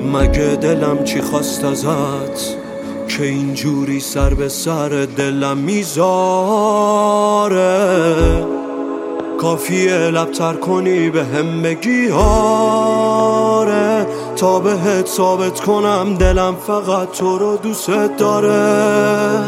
مگه دلم چی خواست ازت که اینجوری سر به سر دلم میذاره؟ کافیه لبتر کنی به هم بگی آره، تا بهت ثابت کنم دلم فقط تو رو دوست داره.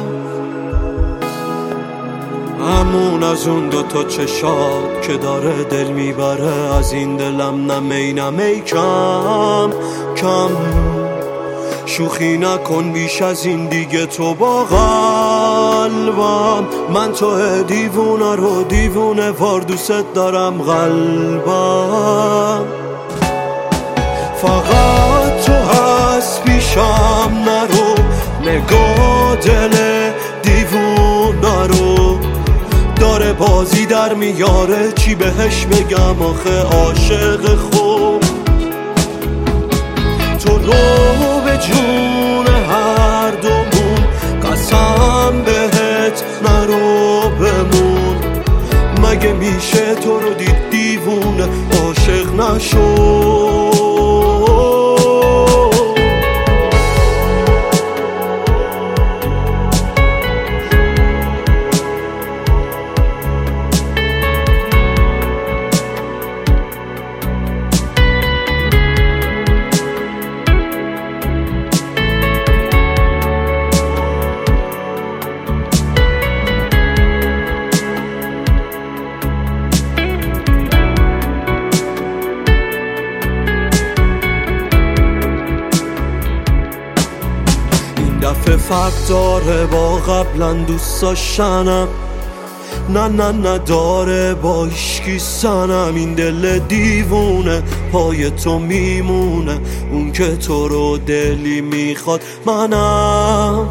همون از اون دوتا چشات که داره دل میبره، از این دلم نمی نمی کم کم. شوخی نکن بیش از این دیگه تو با قلبم، من تو دیوونه رو دیوونه وار دوست دارم قلبم. فقط تو هست پیشم نرو، نگاه دل دیوونه رو داره بازی در میاره، چی بهش بگم آخه عاشق خوب. تو رو به جون هر دومون قسم بهت نرو بمون، مگه میشه تو رو دید دیوونه عاشق نشو؟ دفعه فرق داره با قبلا دوست داشتنم، نه نه نداره با هیچکی سنم. این دل دیوونه پای تو میمونه، اون که تو رو دلی میخواد منم.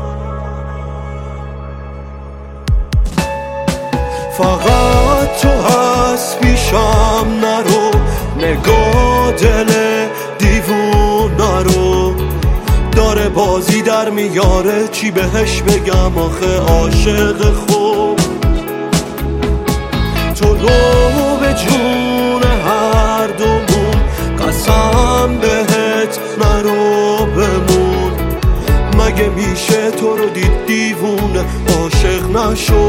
فقط تو هست پیشم نرو، نگاه دل دیوونه رو داره بازی در میاره، چی بهش بگم آخه عاشق خوب. تو رو به جون هر دومون قسم بهت نرو بمون، مگه میشه تو رو دید دیوونه عاشق نشو؟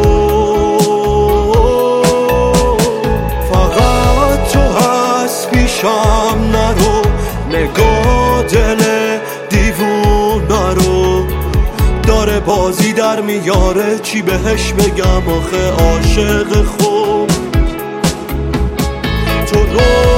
فقط تو هست پیشم نرو، نگاه دل دیوونه رو داره بازی در میاره، چی بهش بگم آخه عاشق خوب. تو رو